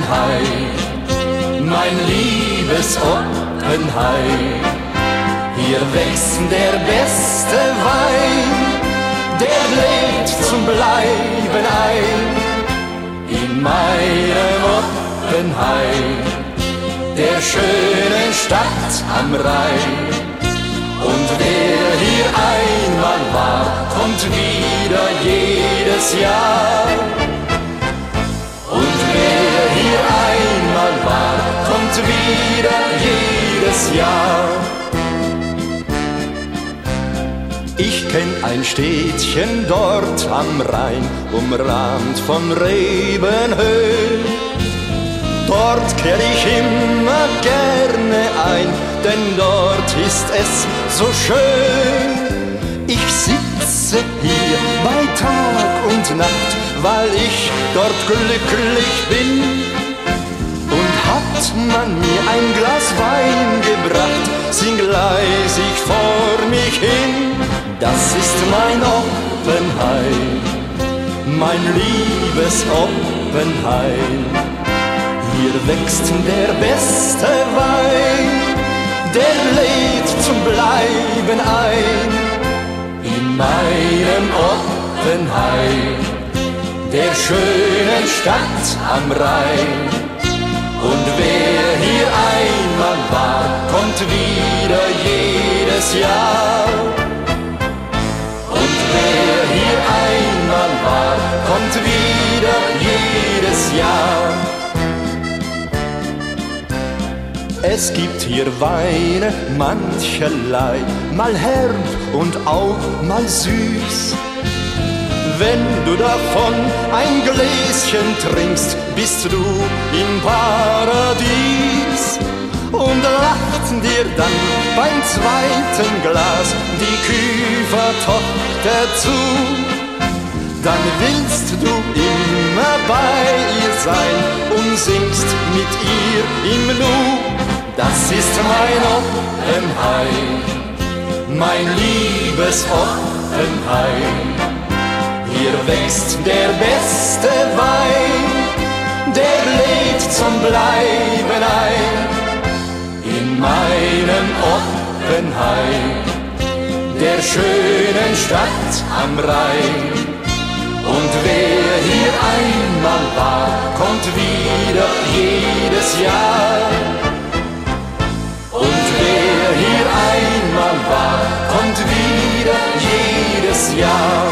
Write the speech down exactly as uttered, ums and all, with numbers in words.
Oppenheim, mein liebes Oppenheim. Hier wächst der beste Wein, der lädt zum Bleiben ein. In meinem Oppenheim, der schönen Stadt am Rhein. Und wer hier einmal war, kommt wieder jedes Jahr. Und wer hier einmal war, kommt wieder jedes Jahr. Ich kenn ein Städtchen dort am Rhein, umrahmt von Rebenhöhen. Dort kehr ich immer gerne ein, denn dort ist es so schön. Ich sitze hier bei Tag und Nacht, weil ich dort glücklich bin. Und hat man mir ein Glas Wein gebracht, sing leisig vor mich hin. Das ist mein Oppenheim, mein liebes Oppenheim. Hier wächst der beste Wein, der lädt zum Bleiben ein. In meinem Oppenheim, der schönen Stadt am Rhein. Und wer hier einmal war, kommt wieder jedes Jahr. Und wer hier einmal war, kommt wieder jedes Jahr. Es gibt hier Weine mancherlei, mal herb und auch mal süß. Wenn du davon ein Gläschen trinkst, bist du im Paradies. Und lacht dir dann beim zweiten Glas die Küfertochter zu. Dann willst du immer bei ihr sein und singst mit ihr im Nu. Das ist mein Oppenheim, mein liebes Oppenheim. Hier wächst der beste Wein, der lädt zum Bleiben ein. In meinem Oppenheim, der schönen Stadt am Rhein. Und wer hier einmal war, kommt wieder jedes Jahr. Und wer hier einmal war, kommt wieder jedes Jahr.